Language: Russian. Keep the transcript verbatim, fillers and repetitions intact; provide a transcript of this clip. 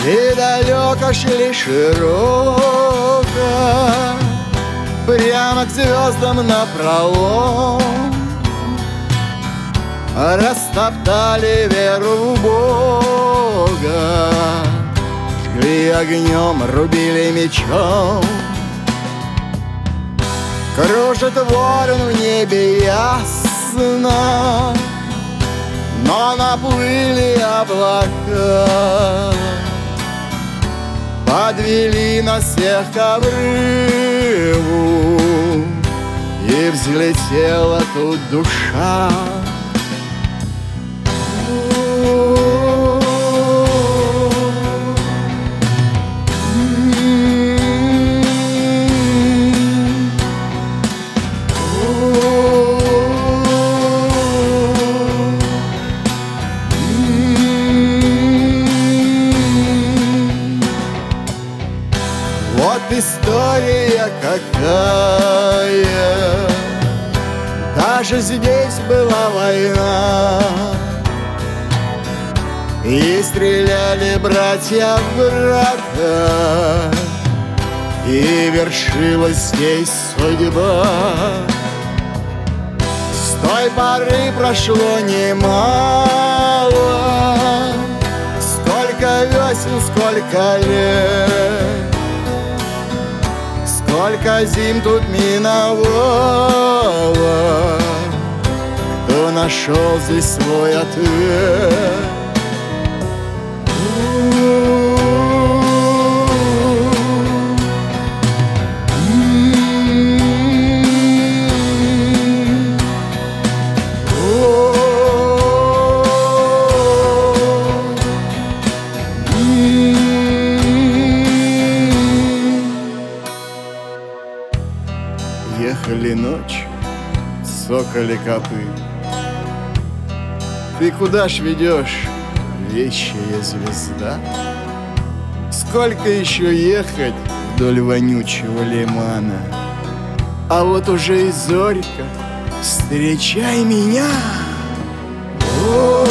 И далеко шли широко, прямо к звездам напролом. Растоптали веру в Бога, жгли огнем, рубили мечом. Кружит ворон в небе ясно, но наплыли облака, подвели нас всех к обрыву, и взлетела тут душа. Вот история какая, даже здесь была война, и стреляли братья в брата, и вершилась здесь судьба. С той поры прошло немало, сколько весен, сколько лет, сколько зим тут миновало. Кто нашел здесь свой ответ? Ехали ночь, цокали копы. Ты куда ж ведешь, вещая звезда? Сколько еще ехать вдоль вонючего лимана? А вот уже и зорька, встречай меня! О!